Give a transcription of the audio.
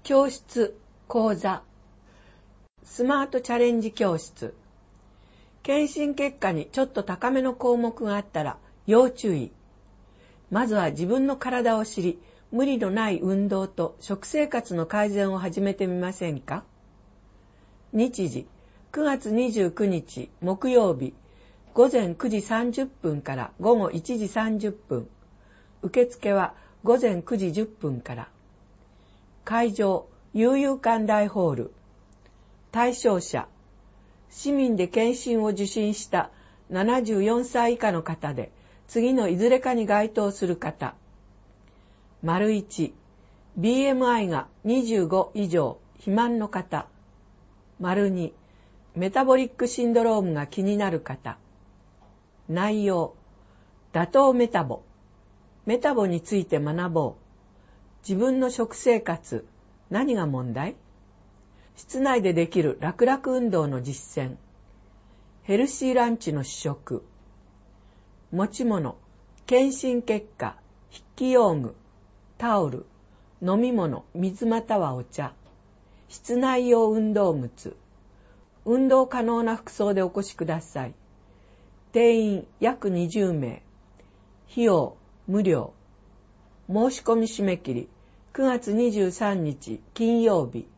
教室、講座、スマートチャレンジ教室。検診結果にちょっと高めの項目があったら要注意。まずは自分の体を知り、無理のない運動と食生活の改善を始めてみませんか？日時、9月29日木曜日、午前9時30分から午後1時30分。受付は午前9時10分から。会場、悠々館大ホール。対象者、市民で検診を受診した74歳以下の方で、次のいずれかに該当する方。1、BMI が25以上、肥満の方。2、メタボリックシンドロームが気になる方。内容、打倒メタボ。メタボについて学ぼう。自分の食生活、何が問題？室内でできる楽々運動の実践。ヘルシーランチの試食。持ち物、検診結果、筆記用具、タオル、飲み物、水またはお茶。室内用運動靴。運動可能な服装でお越しください。定員約20名。費用無料。申し込み締め切り9月23日金曜日。